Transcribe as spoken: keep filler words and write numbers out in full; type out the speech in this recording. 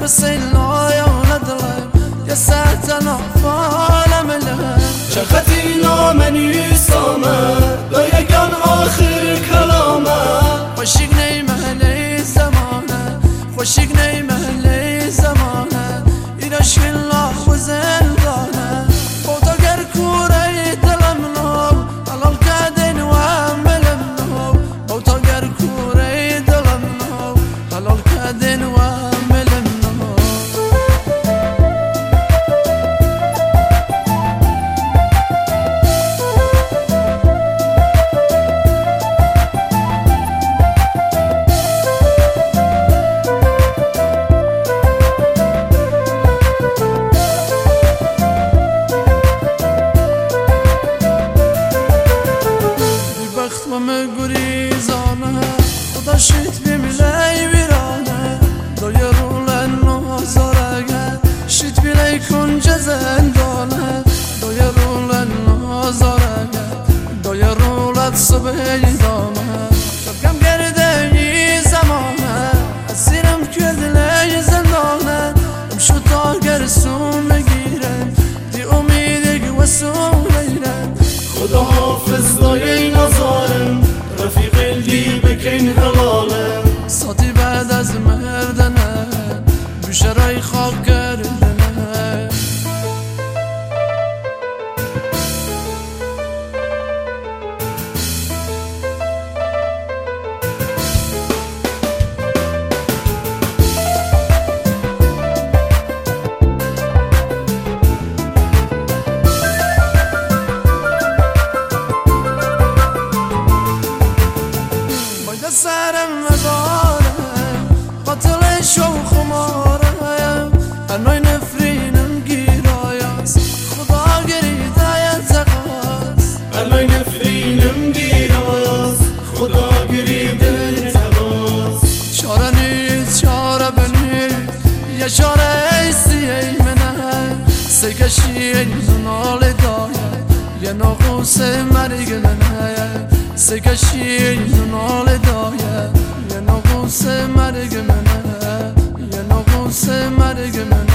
بسينا يا ولد يا ساتنا فالم له شختينا من يسامه لا يكن آخر كلامه خوشیگ نیمه زمانه خوشیگ نیمه زمانه این عشق الله و زندانه خدا گر کوره دلم نو حلال کردین و عملم نو خدا گر کوره دلم نو حلال کردین و عملم نو گریزانه خدا شید بیملی ویرانه دایه رولن نازارگه شید بیلی کنج زندانه دایه رولن نازارگه دایه رولت صبح دامه شبکم گرده ای زمانه اسیرم کردلی زندانه امشو تا گرسون بگیرم دی امیدی و سون بگیرم خدا حافظ دایه نزارم رفیق الدی بکن حلاله ساتی بعد از مردنه بشرای خاک کردنه سرم مدارم قاتل شو خمارم انوی نفرینم گیرایست خدا گریده تقاس انوی نفرینم گیرایست خدا گریده تقاس چاره نیست چاره بنید یه چاره ایسی ای منه سکشی این زنال دایه یه نقوص مرگ منه سکشی نال دایه یه نقوص مرگ منه یه نقوص مرگ منه